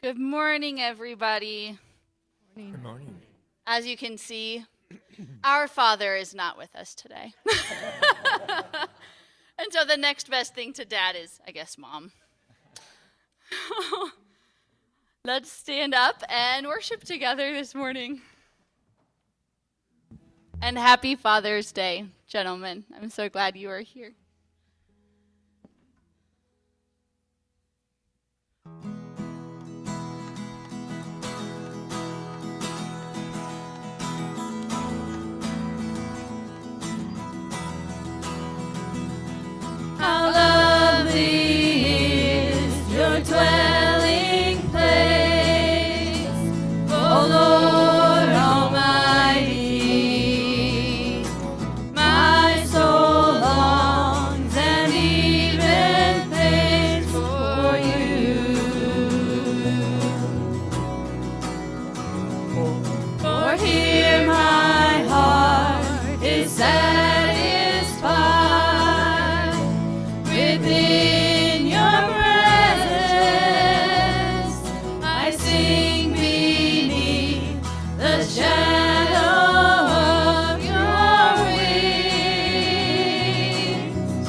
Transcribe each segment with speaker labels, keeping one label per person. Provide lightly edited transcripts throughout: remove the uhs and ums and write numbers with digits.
Speaker 1: Good morning, everybody.
Speaker 2: Good morning.
Speaker 1: As you can see, our father is not with us today. And so the next best thing to dad is, I guess, mom. Let's stand up and worship together this morning. And happy Father's Day, gentlemen. I'm so glad you are here. How lovely is your dwelling place, O Lord Almighty. My soul longs and even faints for you. For here my heart is satisfied within your presence. I sing beneath the shadow of your wings.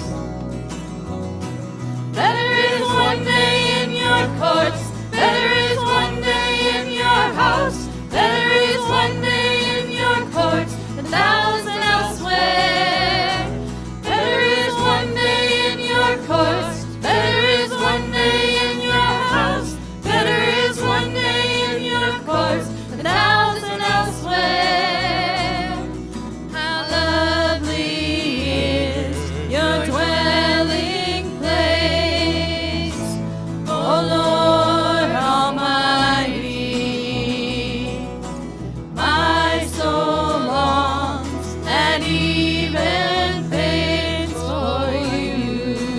Speaker 1: Better is one day in your courts, better is one day in your house, better is one day in your courts than 1,000 elsewhere. Better is one day in your courts, better is one day in your house, better is one day in your courts than 1,000 elsewhere. How lovely is your dwelling place, O Lord Almighty. My soul longs and even faints for you.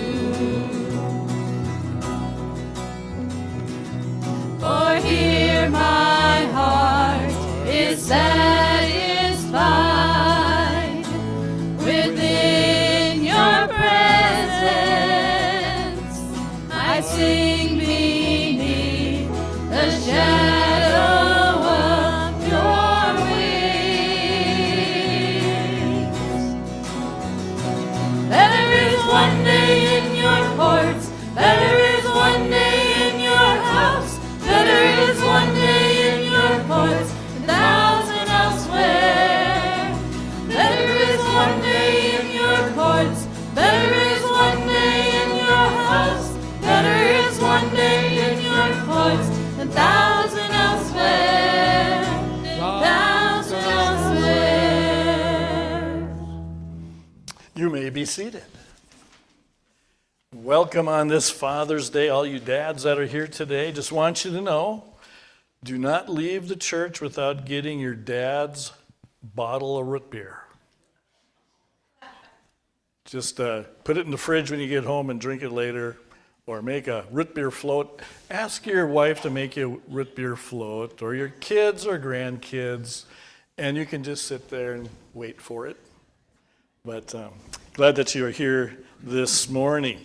Speaker 1: For here my heart is satisfied within your presence. I sing beneath the shadow of your wings. Better is one day in your courts, better is one day in your house, better is one day in your courts than 1,000 elsewhere. Better is one day in your courts, better is one day in your house, better is one day in your courts than 1,000 elsewhere. 1,000 elsewhere.
Speaker 2: You may be seated. Welcome on this Father's Day, all you dads that are here today. Just want you to know, do not leave the church without getting your dad's bottle of root beer. Just put it in the fridge when you get home and drink it later, or make a root beer float. Ask your wife to make you a root beer float, or your kids or grandkids, and you can just sit there and wait for it. But glad that you are here this morning.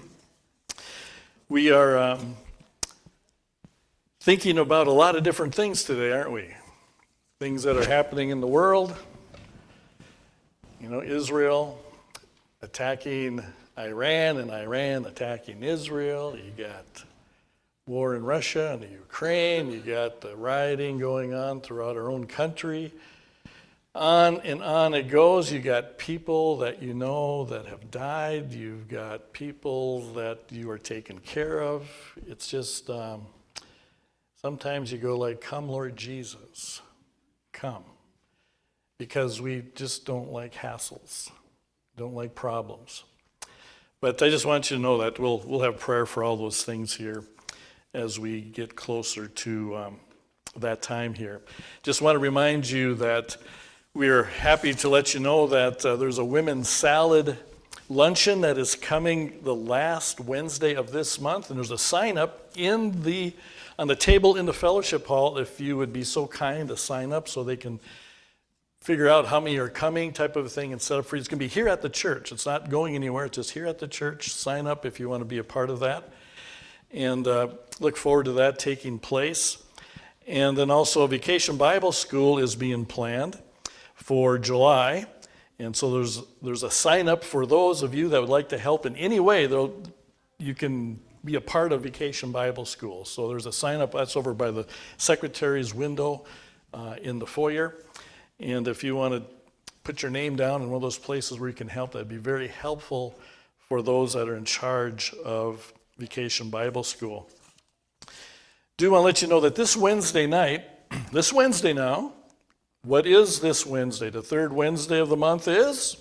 Speaker 2: We are thinking about a lot of different things today, aren't we? Things that are happening in the world. You know, Israel attacking Iran and Iran attacking Israel. You got war in Russia and the Ukraine. You got the rioting going on throughout our own country. On and on it goes. You got people that you know that have died. You've got people that you are taking care of. It's just, sometimes you go like, come Lord Jesus, come. Because we just don't like hassles, don't like problems. But I just want you to know that we'll have prayer for all those things here as we get closer to that time here. Just want to remind you that we're happy to let you know that there's a women's salad luncheon that is coming the last Wednesday of this month, and there's a sign up on the table in the fellowship hall if you would be so kind to sign up so they can figure out how many are coming type of a thing and set up for you. It's going to be here at the church. It's not going anywhere. It's just here at the church. Sign up if you want to be a part of that. and look forward to that taking place. And then also Vacation Bible School is being planned for July. And so there's a sign up for those of you that would like to help in any way. You can be a part of Vacation Bible School. So there's a sign up that's over by the secretary's window in the foyer. And if you want to put your name down in one of those places where you can help, that'd be very helpful for those that are in charge of Vacation Bible School. Do want to let you know that this Wednesday night, this Wednesday now, what is this Wednesday? The third Wednesday of the month is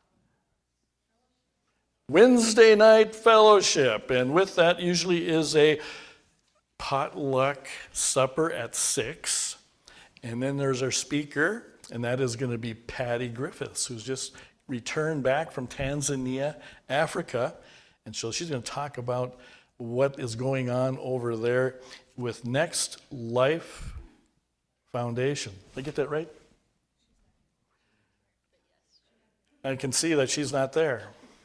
Speaker 2: Wednesday night fellowship. And with that usually is a potluck supper at 6. And then there's our speaker, and that is going to be Patty Griffiths, who's just returned back from Tanzania, Africa. And so she's going to talk about what is going on over there with Next Life Foundation. Did I get that right? I can see that she's not there.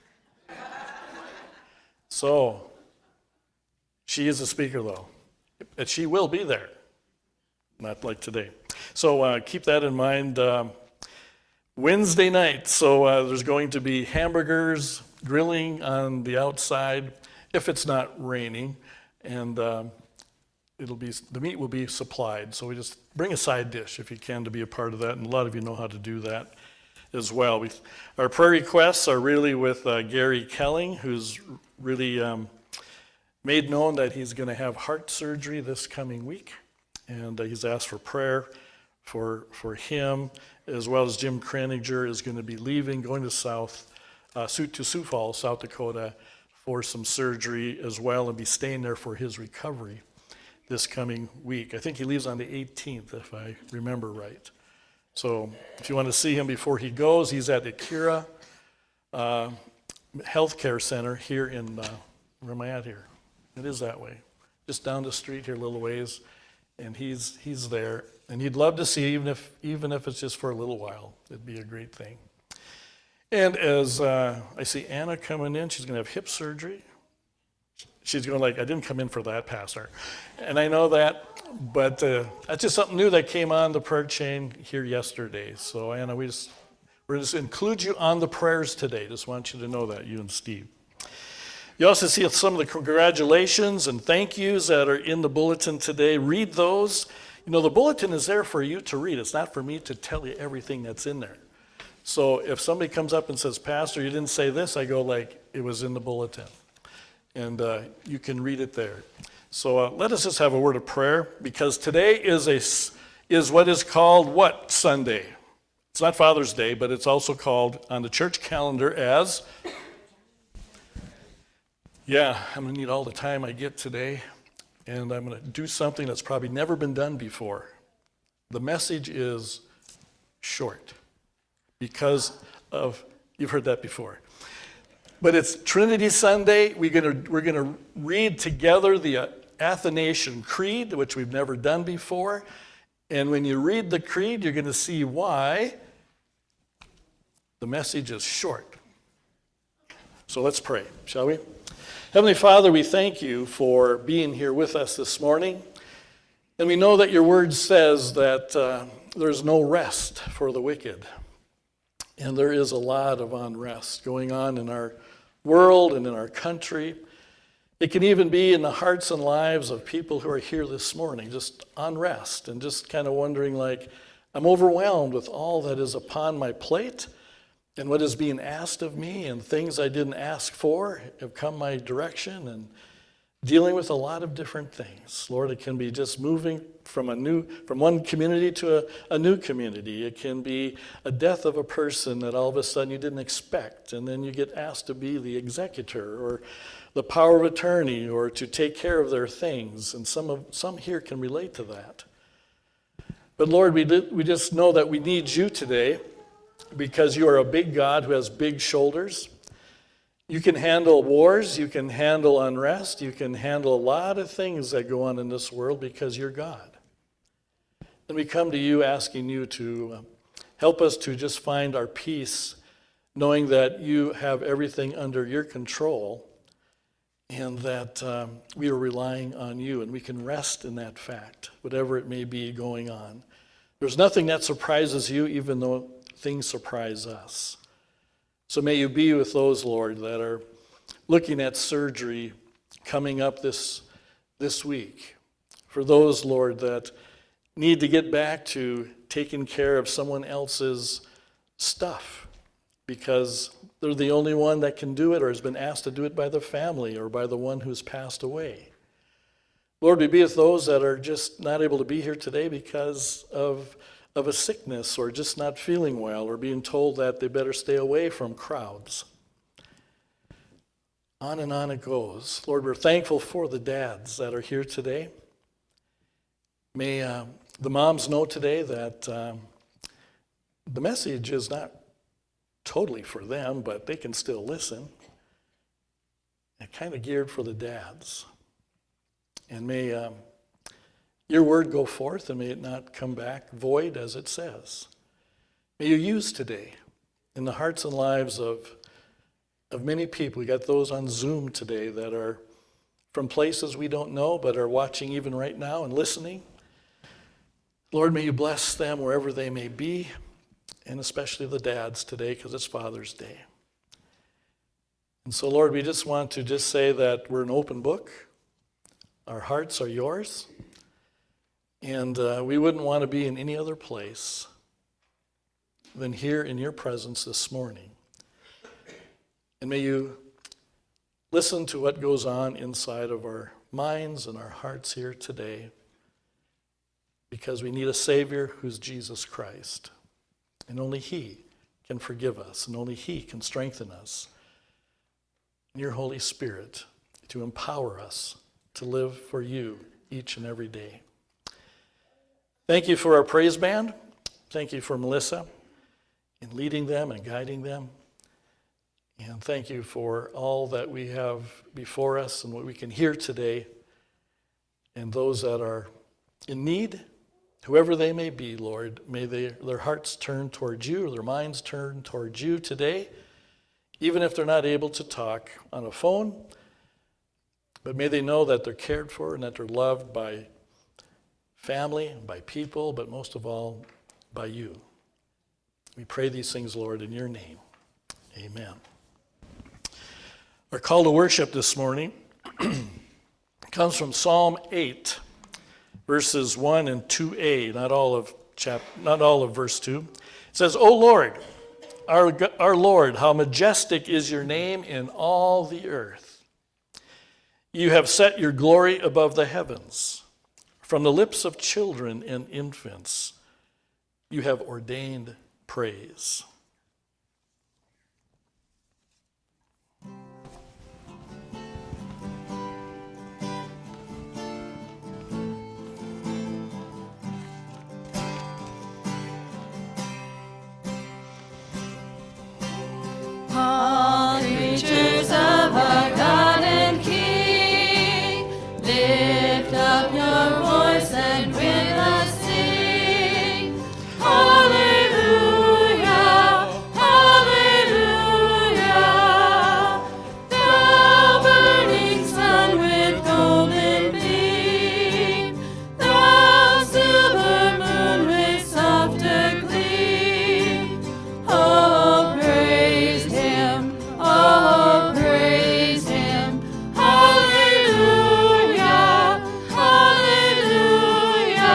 Speaker 2: So, she is a speaker though. And she will be there. Not like today. So keep that in mind. Wednesday night, so there's going to be hamburgers, grilling on the outside, if it's not raining, and the meat will be supplied. So we just bring a side dish if you can to be a part of that, and a lot of you know how to do that as well. Our prayer requests are really with Gary Kelling, who's really made known that he's going to have heart surgery this coming week, and he's asked for prayer for him, as well as Jim Kraninger is going to be leaving, going to Sioux Falls, South Dakota, for some surgery as well, and be staying there for his recovery this coming week. I think he leaves on the 18th, if I remember right. So if you want to see him before he goes, he's at the Akira Healthcare Center here in, where am I at here? It is that way. Just down the street here a little ways, and he's there. And he'd love to see, even if it's just for a little while. It'd be a great thing. And as I see Anna coming in, she's going to have hip surgery. She's going I didn't come in for that, Pastor. And I know that, but that's just something new that came on the prayer chain here yesterday. So Anna, we're just include you on the prayers today. Just want you to know that, you and Steve. You also see some of the congratulations and thank yous that are in the bulletin today. Read those. You know, the bulletin is there for you to read. It's not for me to tell you everything that's in there. So if somebody comes up and says, Pastor, you didn't say this, I go it was in the bulletin. And you can read it there. So let us just have a word of prayer, because today is what is called what Sunday? It's not Father's Day, but it's also called on the church calendar as, I'm going to need all the time I get today. And I'm going to do something that's probably never been done before. The message is short because of, you've heard that before. But it's Trinity Sunday. We're going to read together the Athanasian Creed, which we've never done before. And when you read the creed, you're going to see why the message is short. So let's pray, shall we? Heavenly Father, we thank you for being here with us this morning. And we know that your word says that there's no rest for the wicked. And there is a lot of unrest going on in our world and in our country. It can even be in the hearts and lives of people who are here this morning, just unrest and just kind of wondering I'm overwhelmed with all that is upon my plate. And what is being asked of me, and things I didn't ask for have come my direction, and dealing with a lot of different things. Lord, it can be just moving from one community to a new community. It can be a death of a person that all of a sudden you didn't expect, and then you get asked to be the executor or the power of attorney or to take care of their things. And some here can relate to that. But Lord, we just know that we need you today, because you are a big God who has big shoulders. You can handle wars, you can handle unrest, you can handle a lot of things that go on in this world because you're God. And we come to you asking you to help us to just find our peace, knowing that you have everything under your control, and that we are relying on you, and we can rest in that fact, whatever it may be going on. There's nothing that surprises you, even though things surprise us. So may you be with those, Lord, that are looking at surgery coming up this week. For those, Lord, that need to get back to taking care of someone else's stuff because they're the only one that can do it or has been asked to do it by the family or by the one who's passed away. Lord, we be with those that are just not able to be here today because of a sickness or just not feeling well or being told that they better stay away from crowds. On and on it goes. Lord, we're thankful for the dads that are here today. May the moms know today that the message is not totally for them, but they can still listen. And kind of geared for the dads. And may your word go forth and may it not come back void as it says. May you use today in the hearts and lives of many people. We got those on Zoom today that are from places we don't know but are watching even right now and listening. Lord, may you bless them wherever they may be, and especially the dads today because it's Father's Day. And so, Lord, we just want to just say that we're an open book. Our hearts are yours, and we wouldn't want to be in any other place than here in your presence this morning. And may you listen to what goes on inside of our minds and our hearts here today, because we need a Savior who's Jesus Christ. And only He can forgive us, and only He can strengthen us. And your Holy Spirit to empower us to live for you each and every day. Thank you for our praise band. Thank you for Melissa in leading them and guiding them. And thank you for all that we have before us and what we can hear today. And those that are in need, whoever they may be, Lord, may their hearts turn towards you, or their minds turn towards you today, even if they're not able to talk on a phone. But may they know that they're cared for and that they're loved by family, by people, but most of all, by you. We pray these things, Lord, in your name. Amen. Our call to worship this morning comes from Psalm 8, verses 1 and 2a, not all of verse 2. It says, O Lord, our Lord, how majestic is your name in all the earth. You have set your glory above the heavens. From the lips of children and infants, you have ordained praise.
Speaker 1: All creatures of our God and King, lift up your voice and with us sing. Hallelujah, hallelujah. Thou burning sun with golden beam, thou silver moon with softer gleam. Oh, praise him, oh, praise him. Hallelujah, hallelujah.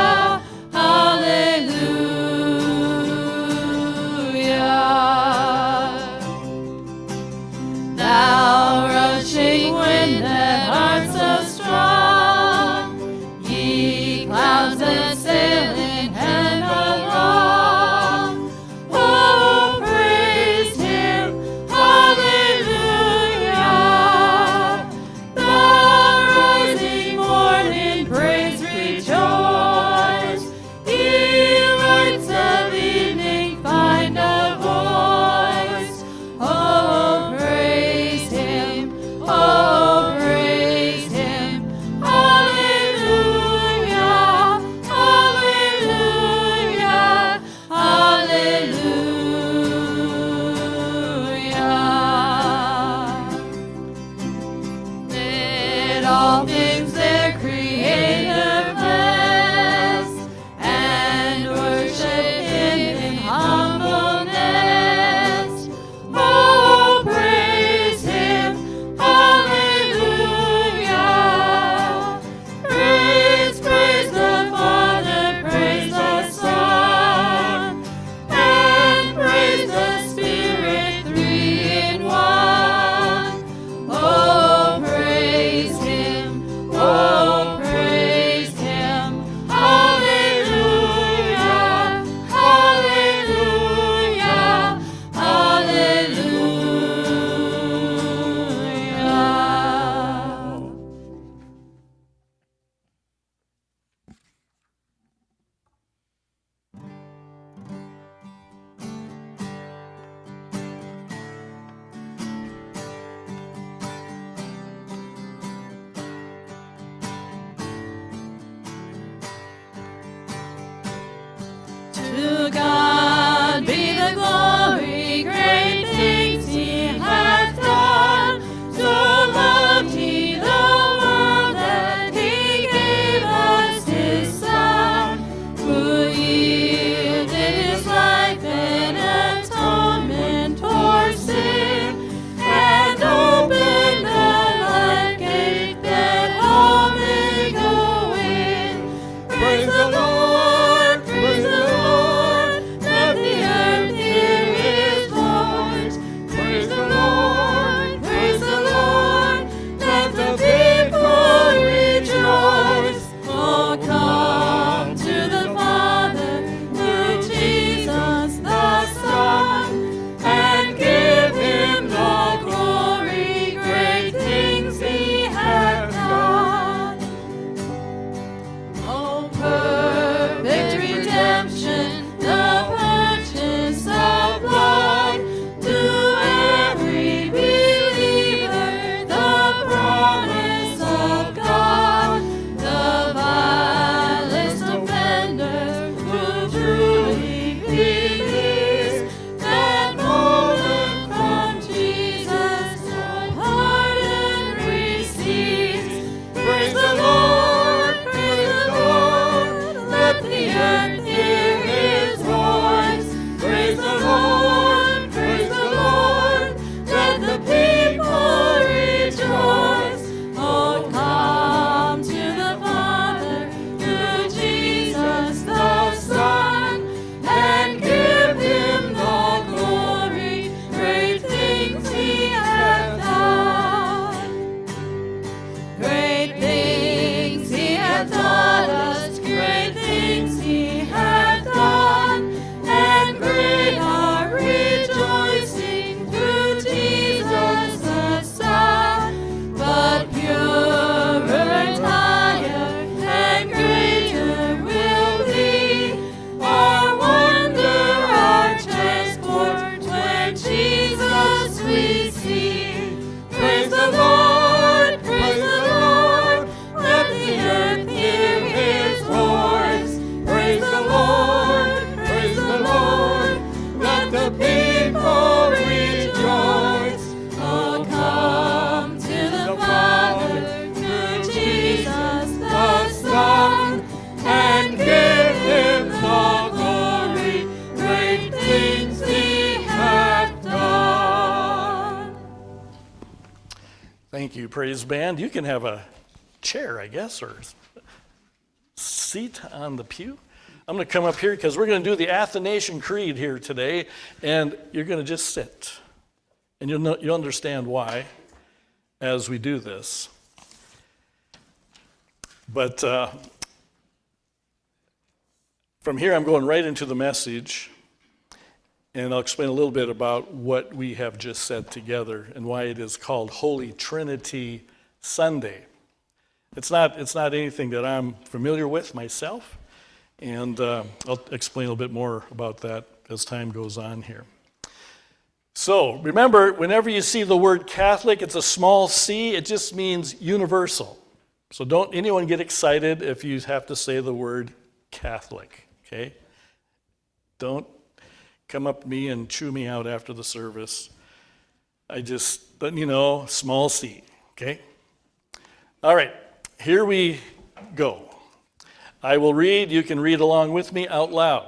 Speaker 2: Thank you, praise band. You can have a chair, I guess, or seat on the pew. I'm going to come up here because we're going to do the Athanasian Creed here today, and you're going to just sit. And you'll understand why as we do this. But from here, I'm going right into the message, and I'll explain a little bit about what we have just said together and why it is called Holy Trinity Sunday. It's not anything that I'm familiar with myself, and I'll explain a little bit more about that as time goes on here. So remember, whenever you see the word Catholic, it's a small c. It just means universal. So don't anyone get excited if you have to say the word Catholic, okay? Don't come up to me and chew me out after the service. I just letting you know, small c, okay? All right, here we go. I will read, you can read along with me out loud.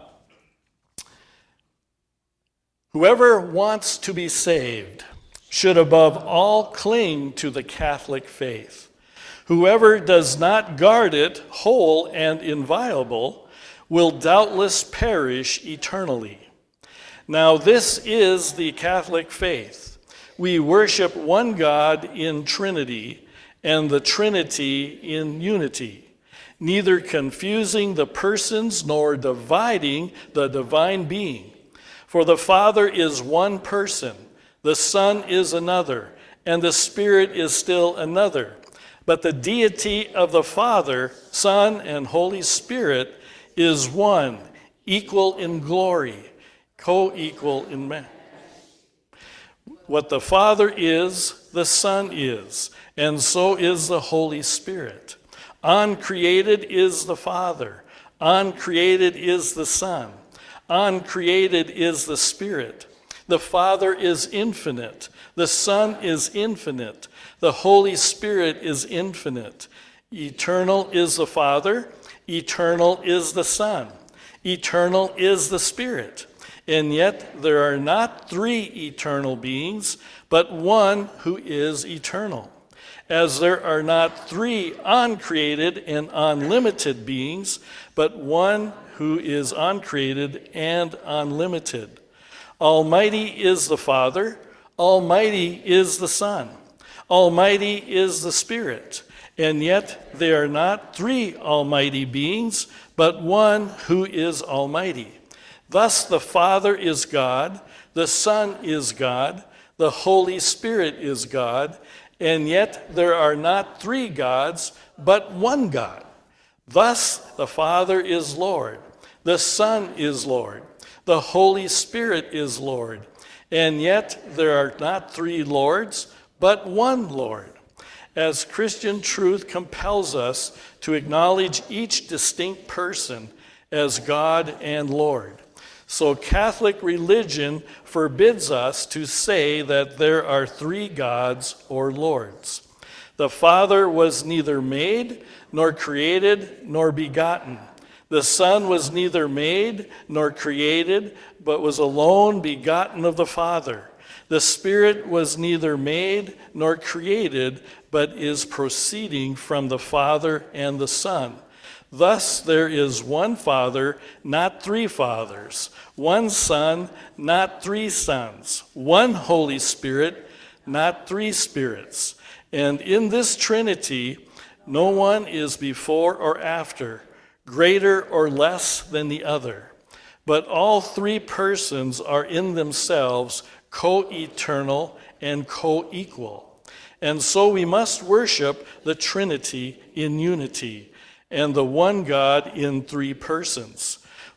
Speaker 2: Whoever wants to be saved should above all cling to the Catholic faith. Whoever does not guard it whole and inviolable will doubtless perish eternally. Now this is the Catholic faith. We worship one God in Trinity, and the Trinity in unity, neither confusing the persons nor dividing the divine being. For the Father is one person, the Son is another, and the Spirit is still another. But the deity of the Father, Son, and Holy Spirit is one, equal in glory, co-equal in man. What the Father is, the Son is, and so is the Holy Spirit. Uncreated is the Father, uncreated is the Son, uncreated is the Spirit. The Father is infinite, the Son is infinite, the Holy Spirit is infinite. Eternal is the Father, eternal is the Son, eternal is the Spirit. And yet there are not three eternal beings, but one who is eternal. As there are not three uncreated and unlimited beings, but one who is uncreated and unlimited. Almighty is the Father, almighty is the Son, almighty is the Spirit, and yet they are not three almighty beings, but one who is almighty. Thus the Father is God, the Son is God, the Holy Spirit is God, and yet there are not three gods, but one God. Thus the Father is Lord, the Son is Lord, the Holy Spirit is Lord, and yet there are not three Lords, but one Lord. As Christian truth compels us to acknowledge each distinct person as God and Lord, so Catholic religion forbids us to say that there are three gods or lords. The Father was neither made, nor created, nor begotten. The Son was neither made, nor created, but was alone begotten of the Father. The Spirit was neither made, nor created, but is proceeding from the Father and the Son. Thus there is one Father, not three fathers, one Son, not three sons, one Holy Spirit, not three spirits. And in this Trinity, no one is before or after, greater or less than the other, but all three persons are in themselves co-eternal and co-equal. And so we must worship the Trinity in unity, and the one God in three persons.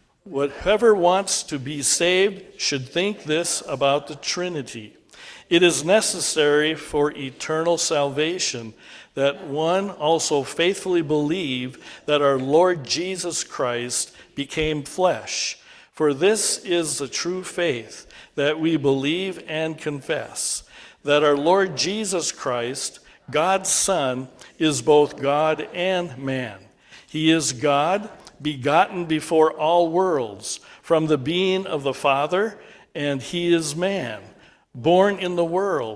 Speaker 2: Whoever wants to be saved should think this about the Trinity. It is necessary for eternal salvation that one also faithfully believe that our Lord Jesus Christ became flesh. For this is the true faith, that we believe and confess, that our Lord Jesus Christ, God's Son, is both God and man. He is God, begotten before all worlds, from the being of the Father, and he is man, born in the world,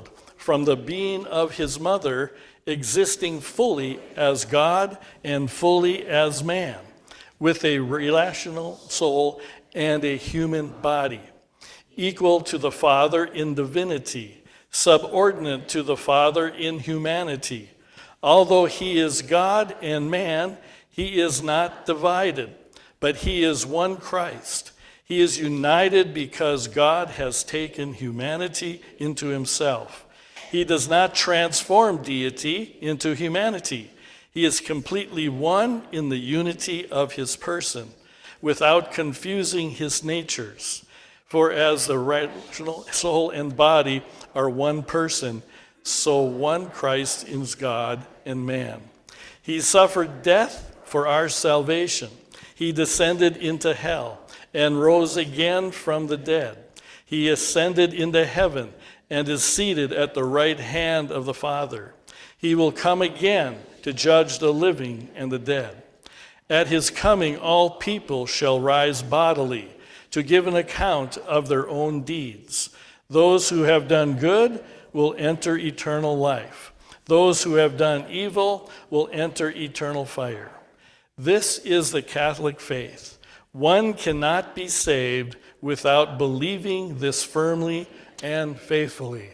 Speaker 2: from the being of his mother, existing fully as God and fully as man, with a relational soul and a human body, equal to the Father in divinity, subordinate to the Father in humanity. Although he is God and man, he is not divided, but he is one Christ. He is united because God has taken humanity into himself. He does not transform deity into humanity. He is completely one in the unity of his person, without confusing his natures. For as the rational soul and body are one person, so one Christ is God and man. He suffered death for our salvation. He descended into hell and rose again from the dead. He ascended into heaven and is seated at the right hand of the Father. He will come again to judge the living and the dead. At his coming, all people shall rise bodily to give an account of their own deeds. Those who have done good will enter eternal life. Those who have done evil will enter eternal fire. This is the Catholic faith. One cannot be saved without believing this firmly and faithfully.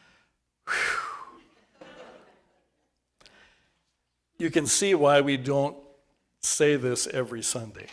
Speaker 2: Whew. You can see why we don't say this every Sunday.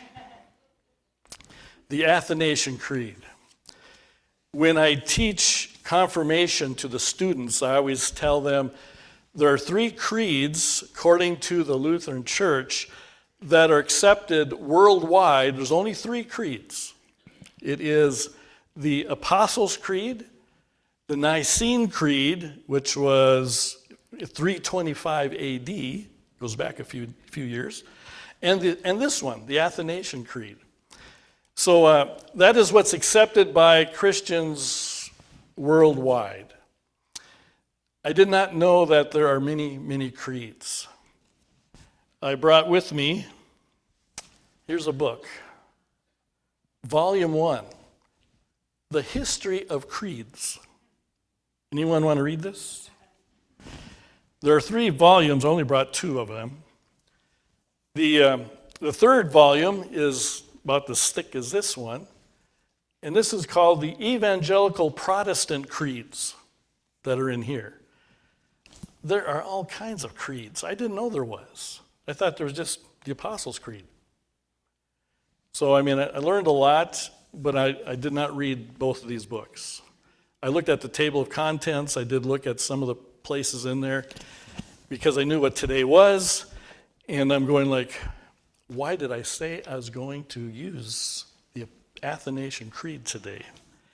Speaker 2: The Athanasian Creed. When I teach confirmation to the students, I always tell them there are 3 creeds, according to the Lutheran Church, that are accepted worldwide. There's only 3 creeds. It is the Apostles' Creed, the Nicene Creed, which was 325 AD, goes back a few years, and this one, the Athanasian Creed. So that is what's accepted by Christians worldwide. I did not know that there are many, many creeds. I brought with me, here's a book, Volume 1, The History of Creeds. Anyone want to read this? There are 3 volumes, I only brought 2 of them. The 3rd volume is about as thick as this one, and this is called the Evangelical Protestant Creeds that are in here. There are all kinds of creeds. I didn't know there was. I thought there was just the Apostles' Creed. So, I learned a lot, but I did not read both of these books. I looked at the table of contents. I did look at some of the places in there because I knew what today was, and I'm going like, why did I say I was going to use the Athanasian Creed today?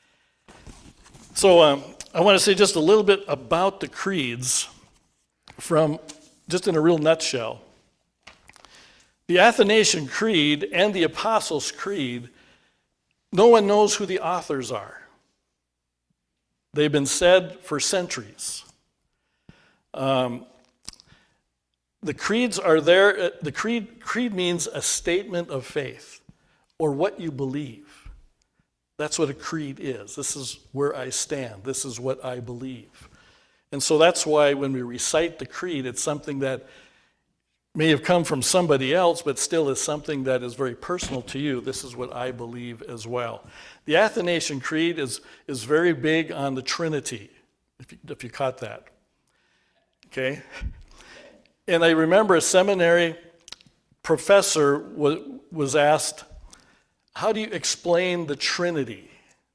Speaker 2: So I want to say just a little bit about the creeds from, just in a real nutshell. The Athanasian Creed and the Apostles' Creed, no one knows who the authors are. They've been said for centuries. The creeds are there. The creed means a statement of faith or what you believe. That's what a creed is. This is where I stand. This is what I believe. And so that's why when we recite the creed, it's something that may have come from somebody else, but still is something that is very personal to you. This is what I believe as well. The Athanasian Creed is very big on the Trinity, if you caught that. Okay? And I remember a seminary professor was asked, how do you explain the Trinity?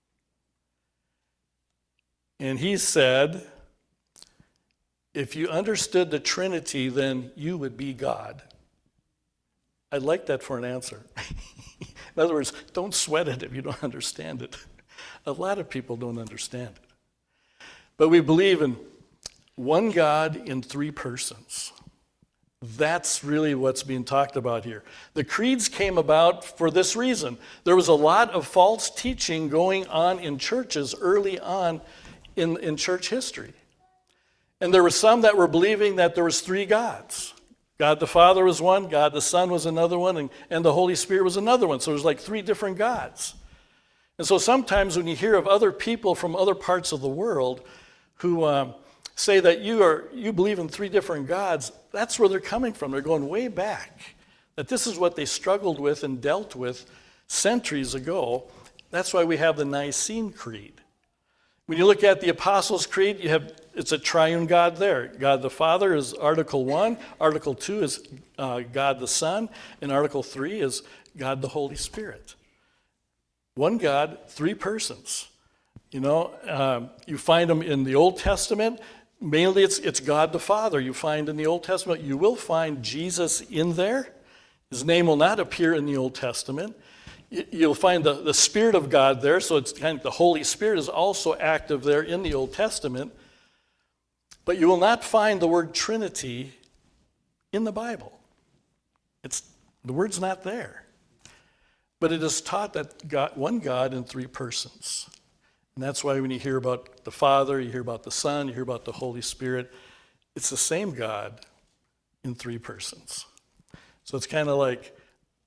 Speaker 2: And he said, if you understood the Trinity, then you would be God. I'd like that for an answer. In other words, don't sweat it if you don't understand it. A lot of people don't understand it. But we believe in one God in 3 persons. That's really what's being talked about here. The creeds came about for this reason. There was a lot of false teaching going on in churches early on in church history. And there were some that were believing that there was 3 gods. God the Father was one, God the Son was another one, and the Holy Spirit was another one. So there's like 3 different gods. And so sometimes when you hear of other people from other parts of the world who say that you believe in three different gods, that's where they're coming from. They're going way back. That this is what they struggled with and dealt with centuries ago. That's why we have the Nicene Creed. When you look at the Apostles' Creed, it's a triune God there. God the Father is Article 1, Article 2 is God the Son, and Article 3 is God the Holy Spirit. One God, three persons. You find them in the Old Testament. Mainly it's God the Father you find in the Old Testament. You will find Jesus in there. His name will not appear in the Old Testament. You'll find the Spirit of God there, so it's kind of the Holy Spirit is also active there in the Old Testament. But you will not find the word Trinity in the Bible. The word's not there. But it is taught that one God in three persons. And that's why when you hear about the Father, you hear about the Son, you hear about the Holy Spirit, it's the same God in three persons. So it's kind of like,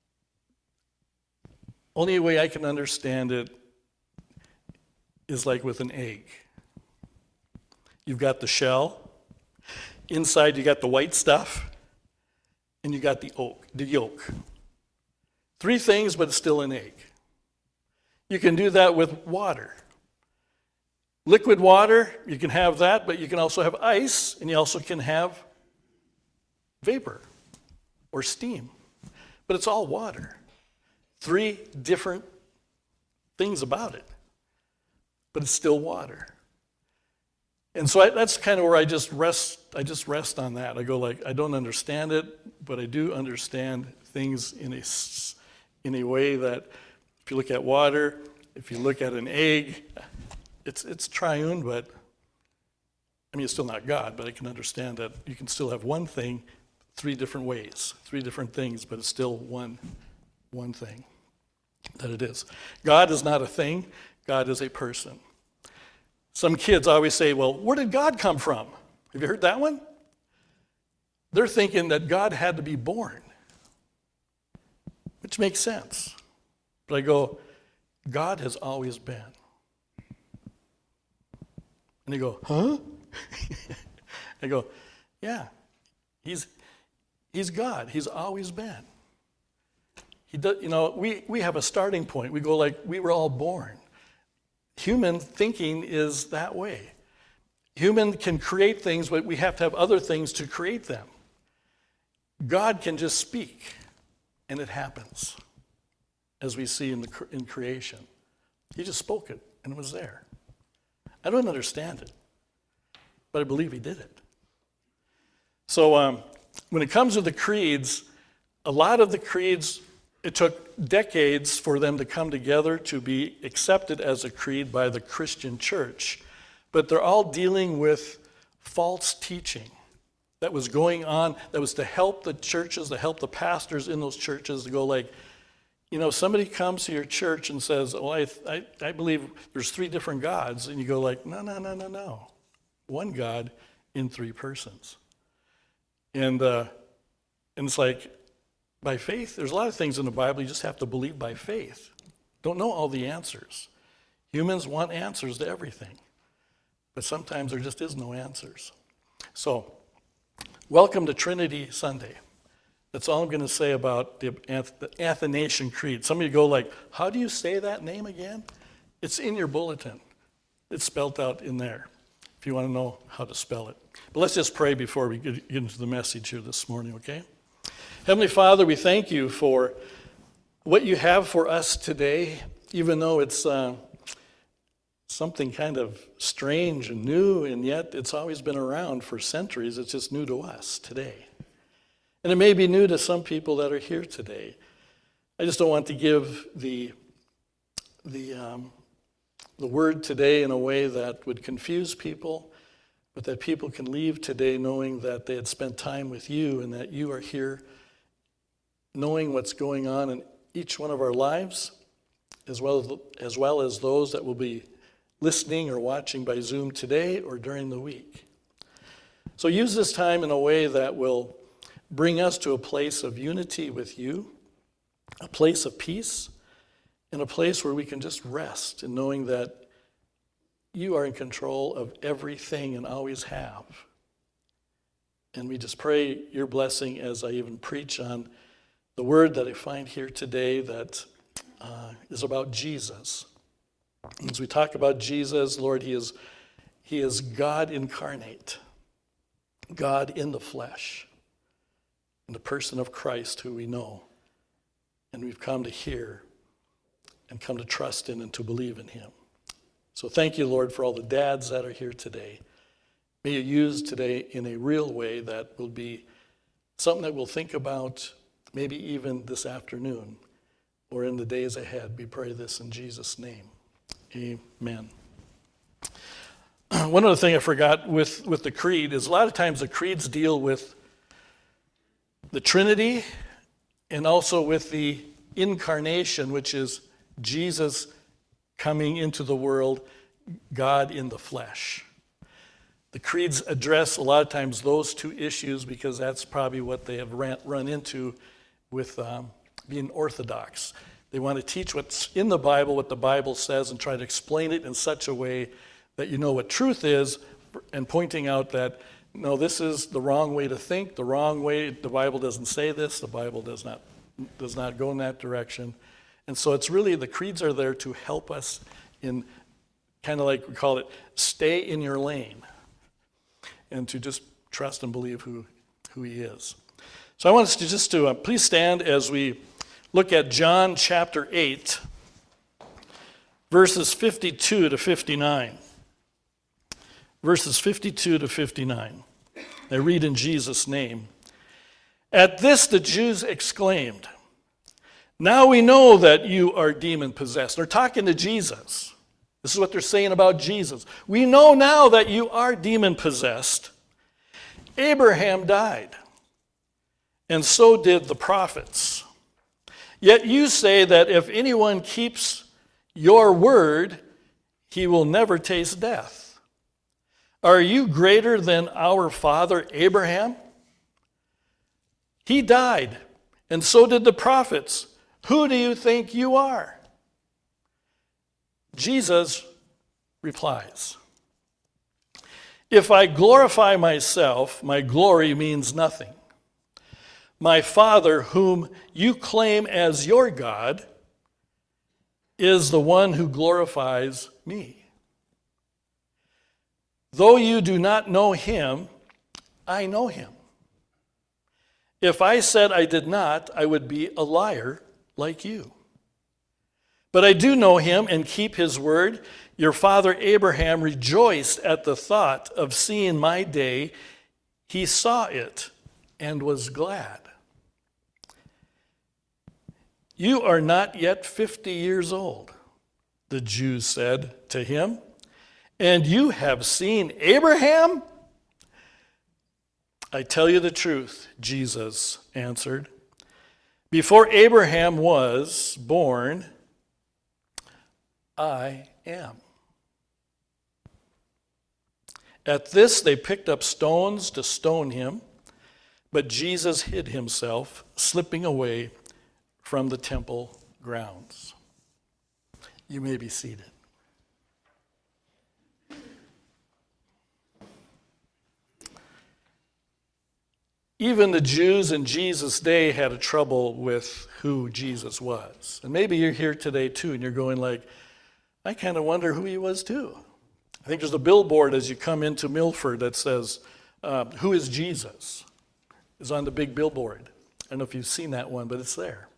Speaker 2: only way I can understand it is like with an egg. You've got the shell, inside you got the white stuff, and you got the yolk. Three things, but it's still an egg. You can do that with water. Liquid water, you can have that, but you can also have ice, and you also can have vapor or steam. But it's all water. Three different things about it, but it's still water. And so that's kind of where I just rest on that. I go like, I don't understand it, but I do understand things in a way that if you look at water, if you look at an egg, it's triune, but I mean, it's still not God, but I can understand that you can still have one thing three different ways, three different things, but it's still one thing that it is. God is not a thing. God is a person. Some kids always say, well, where did God come from? Have you heard that one? They're thinking that God had to be born, which makes sense. But I go, God has always been. And they go, huh? I go, yeah, he's God. He's always been. He does, we have a starting point. We go like, we were all born. Human thinking is that way. Human can create things, but we have to have other things to create them. God can just speak, and it happens, as we see in creation. He just spoke it, and it was there. I don't understand it, but I believe he did it. So when it comes to the creeds, a lot of the creeds, it took decades for them to come together to be accepted as a creed by the Christian church. But they're all dealing with false teaching that was going on, that was to help the churches, to help the pastors in those churches to go like, somebody comes to your church and says, oh, I believe there's three different gods. And you go like, no. One God in three persons. And it's like, by faith, there's a lot of things in the Bible you just have to believe by faith. Don't know all the answers. Humans want answers to everything. But sometimes there just is no answers. So, welcome to Trinity Sunday. That's all I'm going to say about the Athanasian Creed. Some of you go like, how do you say that name again? It's in your bulletin. It's spelled out in there, if you want to know how to spell it. But let's just pray before we get into the message here this morning, okay? Heavenly Father, we thank you for what you have for us today, even though it's something kind of strange and new, and yet it's always been around for centuries. It's just new to us today. And it may be new to some people that are here today. I just don't want to give the word today in a way that would confuse people, but that people can leave today knowing that they had spent time with you and that you are here knowing what's going on in each one of our lives, as well as those that will be listening or watching by Zoom today or during the week. So use this time in a way that will bring us to a place of unity with you, a place of peace, and a place where we can just rest in knowing that you are in control of everything and always have. And we just pray your blessing as I even preach on the word that I find here today that is about Jesus. As we talk about Jesus, Lord, he is God incarnate, God in the flesh, in the person of Christ who we know. And we've come to hear and come to trust in and to believe in him. So thank you, Lord, for all the dads that are here today. May you use today in a real way that will be something that we'll think about maybe even this afternoon or in the days ahead. We pray this in Jesus' name. Amen. One other thing I forgot with the creed is a lot of times the creeds deal with the Trinity and also with the incarnation, which is Jesus coming into the world, God in the flesh. The creeds address a lot of times those two issues because that's probably what they have run into with being Orthodox. They want to teach what's in the Bible, what the Bible says, and try to explain it in such a way that you know what truth is, and pointing out that, no, this is the wrong way to think, the wrong way, the Bible doesn't say this, the Bible does not go in that direction. And so it's really, the creeds are there to help us in, kind of like we call it, stay in your lane, and to just trust and believe who he is. So I want us to just please stand as we look at John chapter 8, verses 52 to 59. Verses 52 to 59. I read in Jesus' name. At this the Jews exclaimed, "Now we know that you are demon-possessed." They're talking to Jesus. This is what they're saying about Jesus. "We know now that you are demon-possessed. Abraham died, and so did the prophets. Yet you say that if anyone keeps your word, he will never taste death. Are you greater than our father Abraham? He died, and so did the prophets. Who do you think you are?" Jesus replies, "If I glorify myself, my glory means nothing. My Father, whom you claim as your God, is the one who glorifies me. Though you do not know him, I know him. If I said I did not, I would be a liar like you. But I do know him and keep his word. Your father Abraham rejoiced at the thought of seeing my day. He saw it and was glad. You are not yet 50 years old," the Jews said to him, "and you have seen Abraham?" "I tell you the truth," Jesus answered. "Before Abraham was born, I am." At this, they picked up stones to stone him, but Jesus hid himself, slipping away from the temple grounds. You may be seated. Even the Jews in Jesus' day had a trouble with who Jesus was. And maybe you're here today too, and you're going like, I kind of wonder who he was too. I think there's a billboard as you come into Milford that says, "Who is Jesus?" It's on the big billboard. I don't know if you've seen that one, but it's there.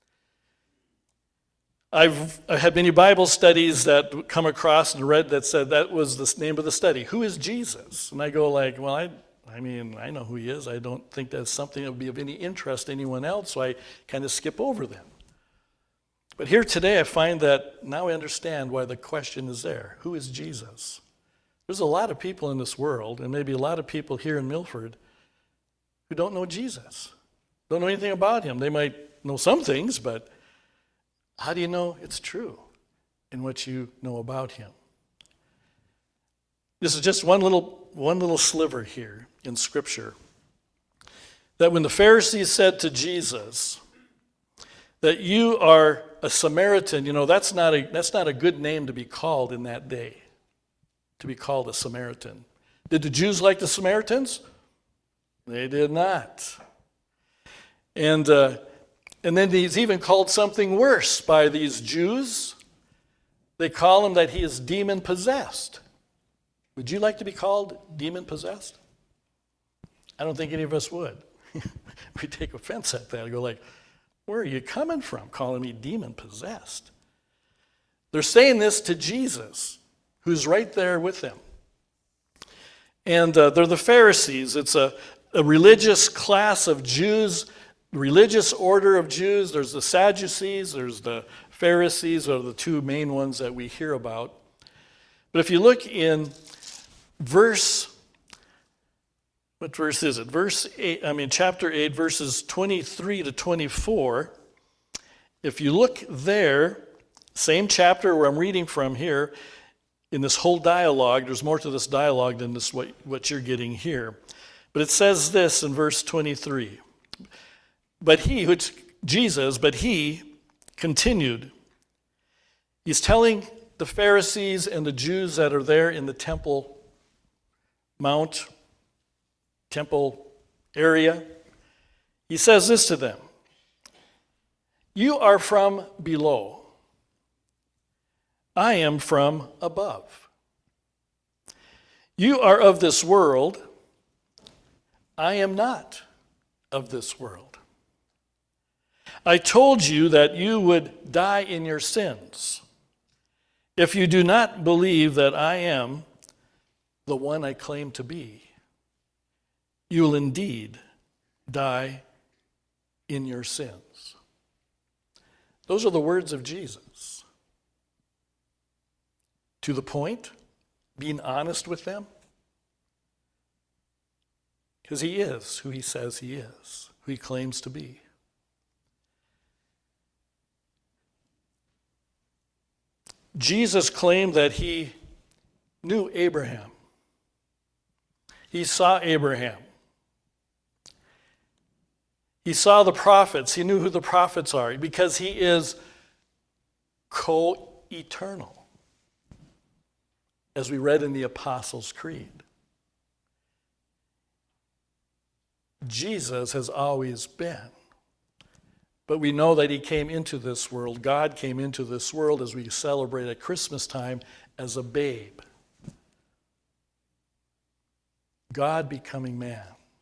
Speaker 2: I've had many Bible studies that come across and read that said that was the name of the study. Who is Jesus? And I go like, well, I mean, I know who he is. I don't think that's something that would be of any interest to anyone else, so I kind of skip over them. But here today I find that now I understand why the question is there. Who is Jesus? There's a lot of people in this world, and maybe a lot of people here in Milford, who don't know Jesus, don't know anything about him. They might know some things, but how do you know it's true in what you know about him? This is just one little sliver here in Scripture. That when the Pharisees said to Jesus that you are a Samaritan, that's not a good name to be called in that day. to be called a Samaritan. Did the Jews like the Samaritans? They did not. And then he's even called something worse by these Jews. They call him that he is demon-possessed. Would you like to be called demon-possessed? I don't think any of us would. We take offense at that and go like, where are you coming from calling me demon-possessed? They're saying this to Jesus, who's right there with them. And they're the Pharisees. It's a religious class of Jews, religious order of Jews. There's the Sadducees, there's the Pharisees, are the two main ones that we hear about. But if you look in what verse is it? Chapter 8, verses 23 to 24. If you look there, same chapter where I'm reading from here, in this whole dialogue, there's more to this dialogue than this what you're getting here. But it says this in verse 23. But he continued. He's telling the Pharisees and the Jews that are there in the temple area. He says this to them. You are from below. I am from above. You are of this world. I am not of this world. I told you that you would die in your sins. If you do not believe that I am the one I claim to be, you will indeed die in your sins. Those are the words of Jesus. To the point, being honest with them. Because he is who he says he is, who he claims to be. Jesus claimed that he knew Abraham. He saw Abraham. He saw the prophets. He knew who the prophets are because he is co-eternal, as we read in the Apostles' Creed. Jesus has always been. But we know that he came into this world. God came into this world as we celebrate at Christmas time as a babe. God becoming man.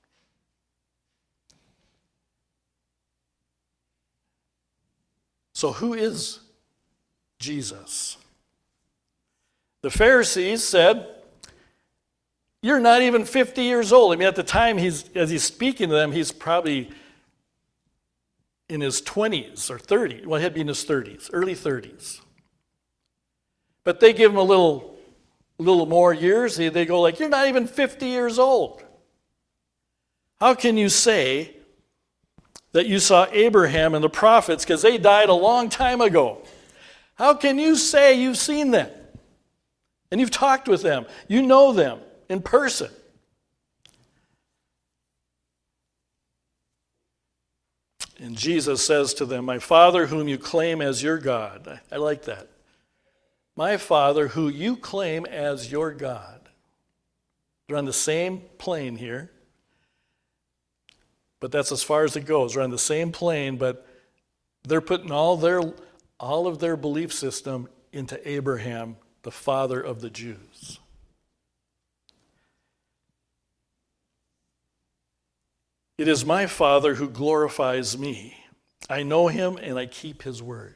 Speaker 2: So who is Jesus? The Pharisees said, you're not even 50 years old. I mean, at the time as he's speaking to them, he's probably in his 20s or 30s. Well, he'd be in his 30s, early 30s. But they give him a little more years. They go like, you're not even 50 years old. How can you say that you saw Abraham and the prophets because they died a long time ago? How can you say you've seen them? And you've talked with them. You know them in person. And Jesus says to them, my Father whom you claim as your God. I like that. My Father who you claim as your God. They're on the same plane here. But that's as far as it goes. They're on the same plane, but they're putting all of their belief system into Abraham, the father of the Jews. It is my Father who glorifies me. I know him and I keep his word.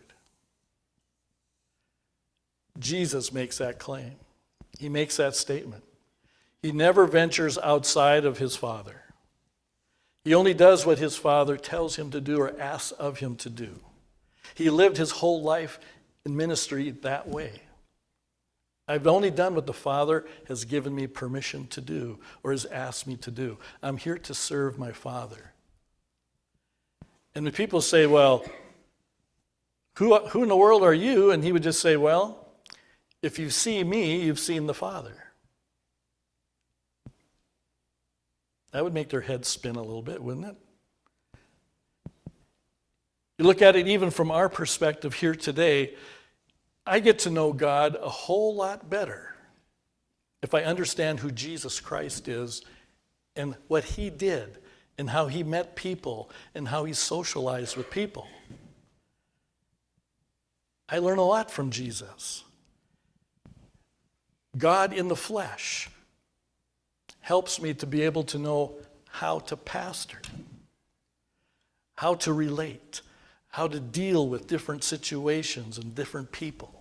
Speaker 2: Jesus makes that claim. He makes that statement. He never ventures outside of his Father. He only does what his Father tells him to do or asks of him to do. He lived his whole life in ministry that way. I've only done what the Father has given me permission to do or has asked me to do. I'm here to serve my Father. And when people say, well, who in the world are you? And he would just say, well, if you see me, you've seen the Father. That would make their heads spin a little bit, wouldn't it? You look at it even from our perspective here today, I get to know God a whole lot better if I understand who Jesus Christ is and what he did and how he met people and how he socialized with people. I learn a lot from Jesus. God in the flesh helps me to be able to know how to pastor, how to relate, how to deal with different situations and different people.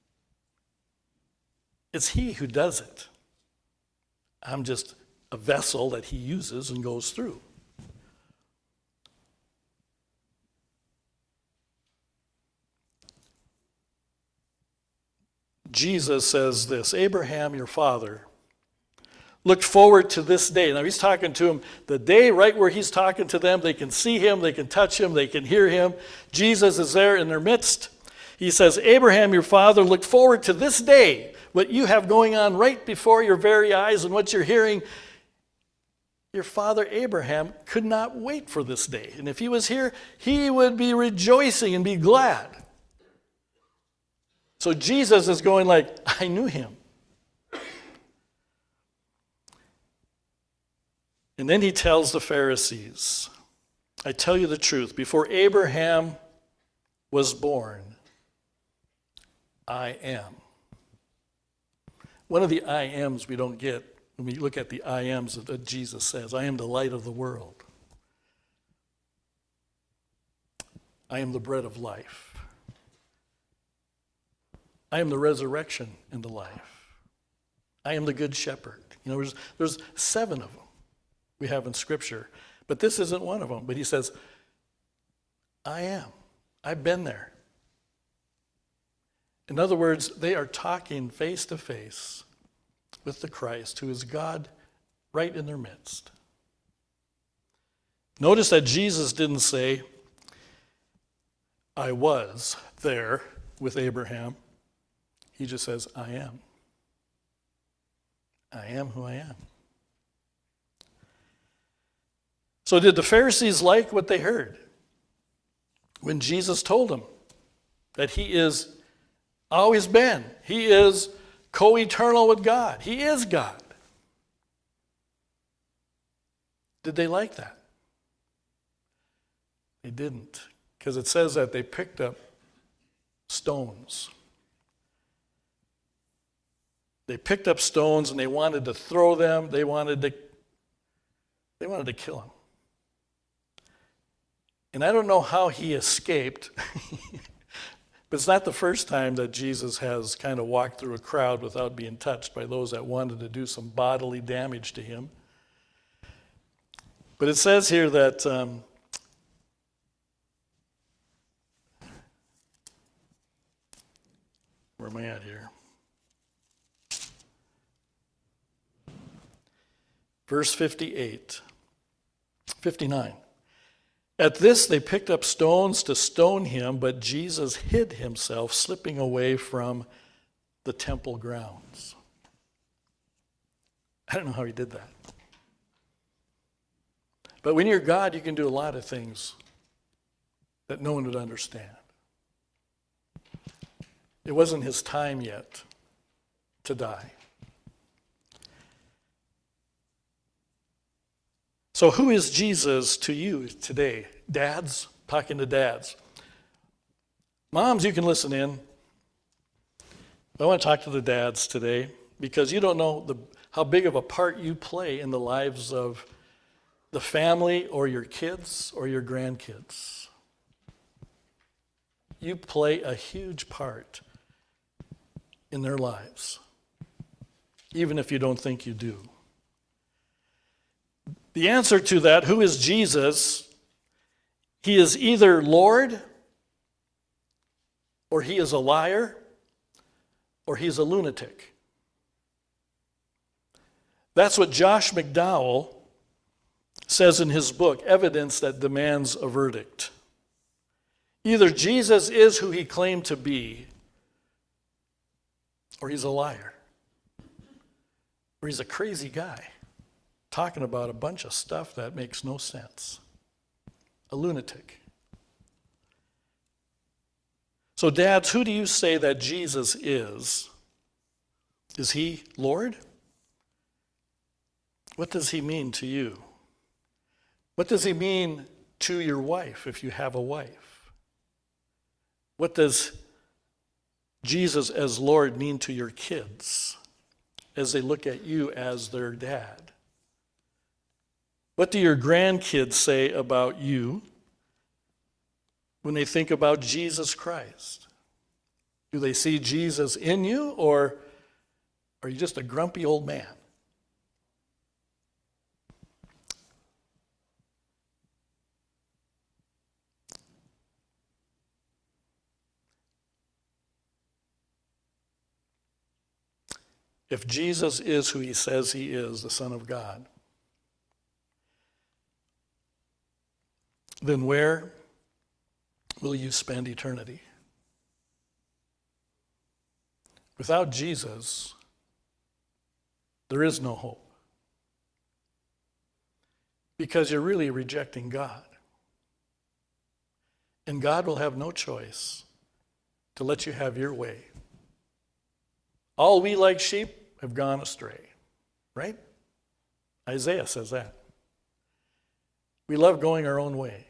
Speaker 2: It's he who does it. I'm just a vessel that he uses and goes through. Jesus says this, Abraham, your father, looked forward to this day. Now he's talking to him the day right where he's talking to them. They can see him, they can touch him, they can hear him. Jesus is there in their midst. He says, Abraham, your father, looked forward to this day, what you have going on right before your very eyes and what you're hearing. Your father Abraham could not wait for this day. And if he was here, he would be rejoicing and be glad. So Jesus is going like, I knew him. And then he tells the Pharisees, I tell you the truth, before Abraham was born, I am. One of the I ams we don't get when we look at the I ams that Jesus says, I am the light of the world. I am the bread of life. I am the resurrection and the life. I am the good shepherd. You know, there's 7 of them we have in Scripture, but this isn't one of them. But he says, I am. I've been there. In other words, they are talking face to face with the Christ, who is God right in their midst. Notice that Jesus didn't say, I was there with Abraham. He just says, I am. I am who I am. So did the Pharisees like what they heard when Jesus told them that he is always been, he is co-eternal with God, he is God? Did they like that? They didn't, because it says that they picked up stones. They picked up stones and they wanted to throw them. They wanted to kill him. And I don't know how he escaped, but it's not the first time that Jesus has kind of walked through a crowd without being touched by those that wanted to do some bodily damage to him. But it says here that where am I at here? Verse 59. At this they picked up stones to stone him, but Jesus hid himself, slipping away from the temple grounds. I don't know how he did that. But when you're God, you can do a lot of things that no one would understand. It wasn't his time yet to die. So who is Jesus to you today? Dads, talking to dads. Moms, you can listen in. I want to talk to the dads today because you don't know how big of a part you play in the lives of the family or your kids or your grandkids. You play a huge part in their lives, even if you don't think you do. The answer to that, who is Jesus? He is either Lord, or he is a liar, or he's a lunatic. That's what Josh McDowell says in his book, Evidence That Demands a Verdict. Either Jesus is who he claimed to be, or he's a liar, or he's a crazy guy talking about a bunch of stuff that makes no sense. A lunatic. So dads, who do you say that Jesus is? Is he Lord? What does he mean to you? What does he mean to your wife if you have a wife? What does Jesus as Lord mean to your kids as they look at you as their dad? What do your grandkids say about you when they think about Jesus Christ? Do they see Jesus in you, or are you just a grumpy old man? If Jesus is who he says he is, the Son of God, then where will you spend eternity? Without Jesus, there is no hope. Because you're really rejecting God. And God will have no choice to let you have your way. All we like sheep have gone astray, right? Isaiah says that. We love going our own way.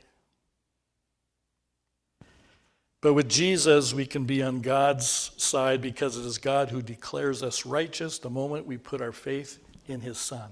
Speaker 2: But with Jesus, we can be on God's side because it is God who declares us righteous the moment we put our faith in his Son.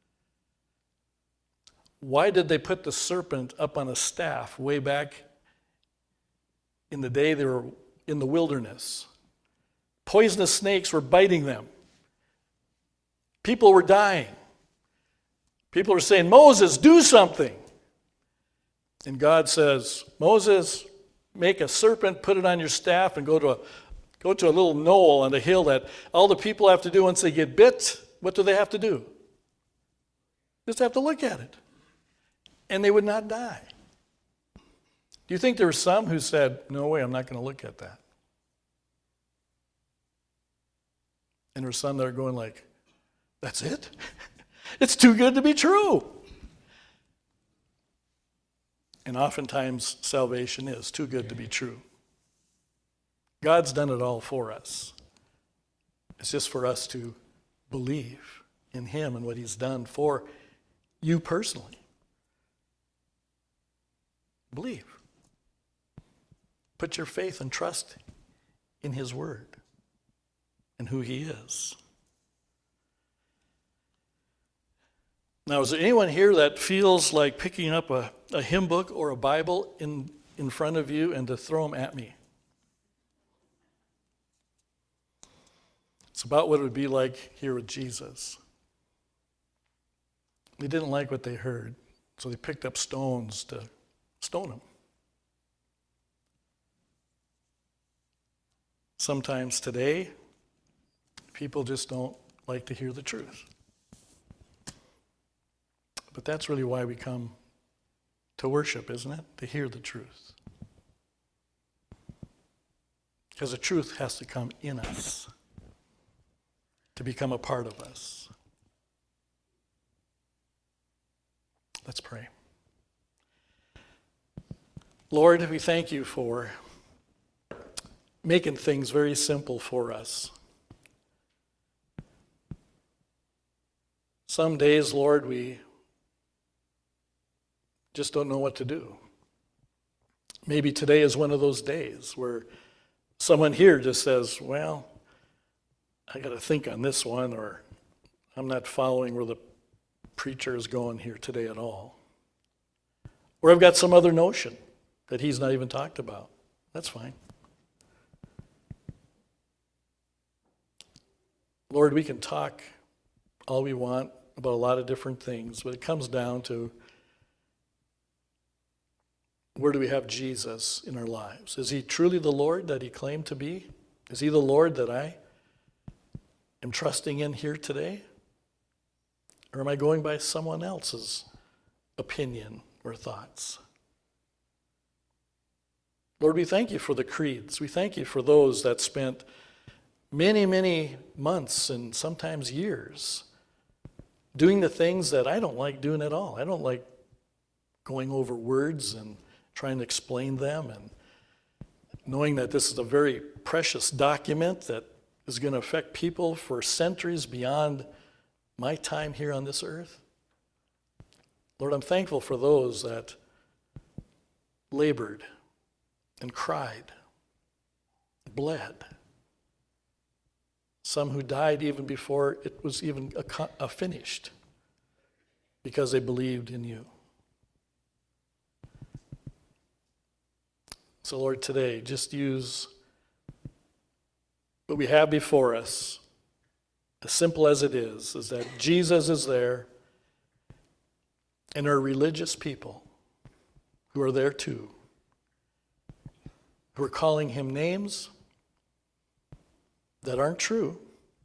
Speaker 2: Why did they put the serpent up on a staff way back in the day they were in the wilderness? Poisonous snakes were biting them. People were dying. People were saying, Moses, do something. And God says, Moses, make a serpent, put it on your staff, and go to a little knoll on the hill that all the people have to do once they get bit. What do they have to do? Just have to look at it. And they would not die. Do you think there were some who said, no way, I'm not going to look at that? And there were some that are going like, that's it? It's too good to be true. And oftentimes salvation is too good to be true. God's done it all for us. It's just for us to believe in him and what he's done for you personally. Believe. Put your faith and trust in his word and who he is. Now, is there anyone here that feels like picking up a hymn book or a Bible in front of you and to throw them at me? It's about what it would be like here with Jesus. They didn't like what they heard, so they picked up stones to stone him. Sometimes today, people just don't like to hear the truth. But that's really why we come to worship, isn't it? To hear the truth. Because the truth has to come in us, to become a part of us. Let's pray. Lord, we thank you for making things very simple for us. Some days, Lord, we just don't know what to do. Maybe today is one of those days where someone here just says, well, I got to think on this one, or I'm not following where the preacher is going here today at all. Or I've got some other notion that he's not even talked about. That's fine. Lord, we can talk all we want about a lot of different things, but it comes down to, where do we have Jesus in our lives? Is he truly the Lord that he claimed to be? Is he the Lord that I am trusting in here today? Or am I going by someone else's opinion or thoughts? Lord, we thank you for the creeds. We thank you for those that spent many, many months and sometimes years doing the things that I don't like doing at all. I don't like going over words and trying to explain them, and knowing that this is a very precious document that is going to affect people for centuries beyond my time here on this earth, Lord, I'm thankful for those that labored and cried, bled. Some who died even before it was even finished because they believed in you. So Lord, today, just use what we have before us, as simple as it is that Jesus is there, and there are religious people who are there too, who are calling him names that aren't true.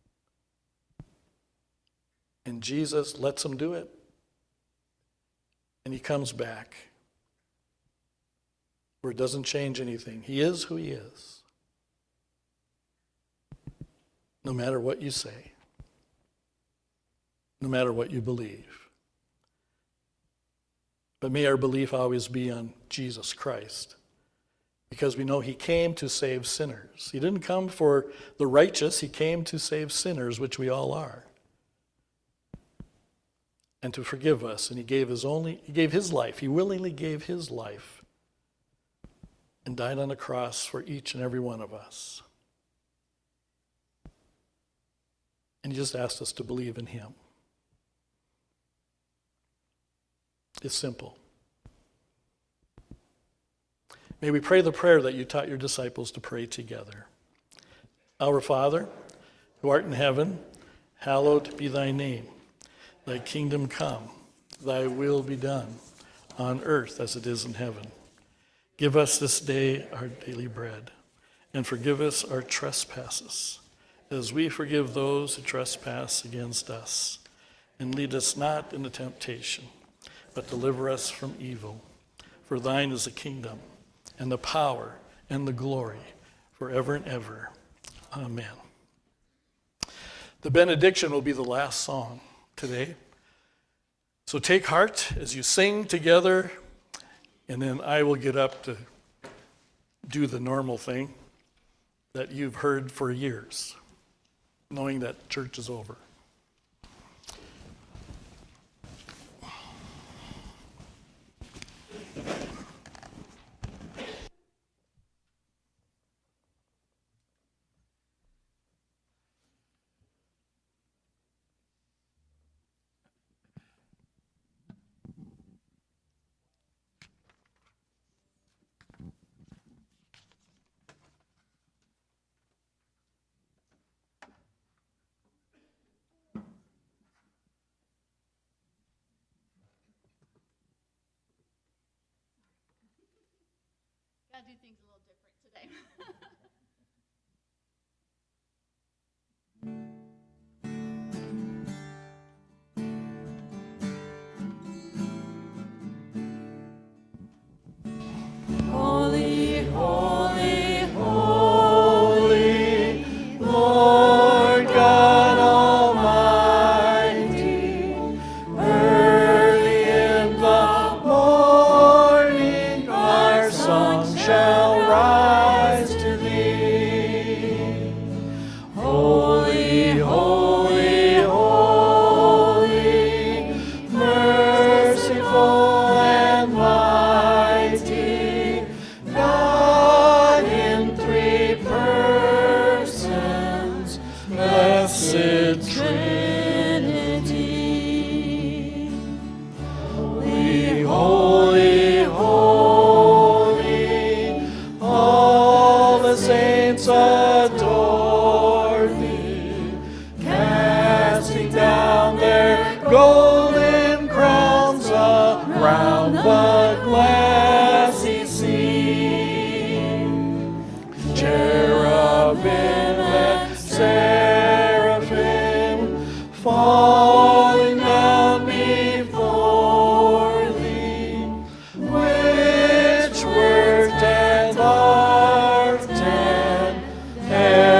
Speaker 2: And Jesus lets them do it. And he comes back where it doesn't change anything. He is who he is. No matter what you say. No matter what you believe. But may our belief always be on Jesus Christ. Because we know he came to save sinners. He didn't come for the righteous. He came to save sinners, which we all are. And to forgive us. And he gave his life. He willingly gave his life. And died on the cross for each and every one of us. And he just asked us to believe in him. It's simple. May we pray the prayer that you taught your disciples to pray together. Our Father, who art in heaven, hallowed be thy name. Thy kingdom come, thy will be done, on earth as it is in heaven. Give us this day our daily bread, and forgive us our trespasses, as we forgive those who trespass against us. And lead us not into temptation, but deliver us from evil. For thine is the kingdom, and the power, and the glory, forever and ever. Amen. The benediction will be the last song today. So take heart as you sing together, and then I will get up to do the normal thing that you've heard for years, knowing that church is over.
Speaker 1: Gotta do things a little different today. Holy, holy, holy, Lord God Almighty, early in the morning our song shall rise to thee. Holy, holy, holy, merciful and mighty, God in three persons, blessed Trinity. Holy, holy, holy, all the saints adore thee, casting down their golden crowns around the glassy sea. Cherubim and seraphim falling down before thee, which worked and art and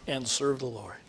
Speaker 2: and serve the Lord.